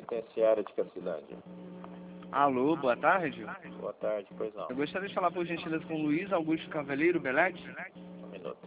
penitenciária de Cacilândia. Alô, boa tarde. Boa tarde, pois não. Eu gostaria de falar por gentileza com Luiz Augusto Cavaleiro Belete. Um minuto.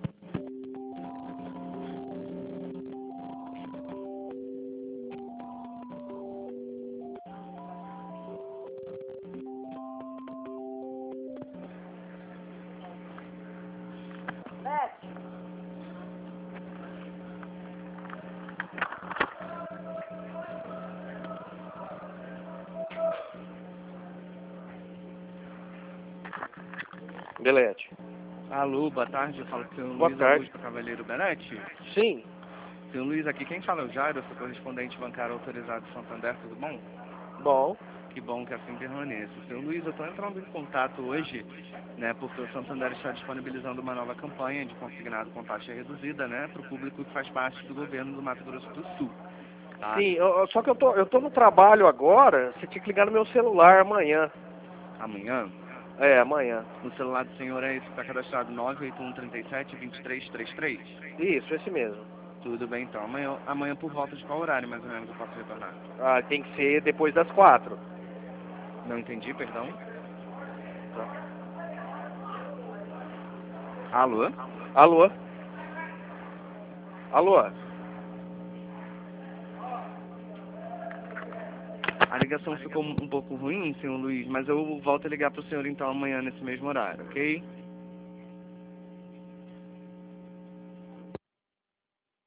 Belete. Alô, boa tarde. Eu falo com o senhor Boa Luiz tarde. Augusto Cavaleiro Belete. Sim. Senhor Luiz, aqui quem fala é o Jairo, eu sou correspondente bancário autorizado de Santander, tudo bom? Bom. Que bom que assim permaneça. Senhor Luiz, eu estou entrando em contato hoje, né, porque o Santander está disponibilizando uma nova campanha de consignado com taxa reduzida, né, para o público que faz parte do governo do Mato Grosso do Sul. Tá? Sim, só que eu tô no trabalho agora, você tinha que ligar no meu celular amanhã. Amanhã, É, amanhã. no celular do senhor é esse que está cadastrado 98137-2333? Isso, esse mesmo. Tudo bem, então. Amanhã por volta de qual horário, mais ou menos, eu posso retornar? Ah, tem que ser depois das 4. Não entendi, perdão. Tá. Alô? Alô? Alô? A ligação ficou um pouco ruim, senhor Luiz, mas eu volto a ligar para o senhor então amanhã nesse mesmo horário, ok?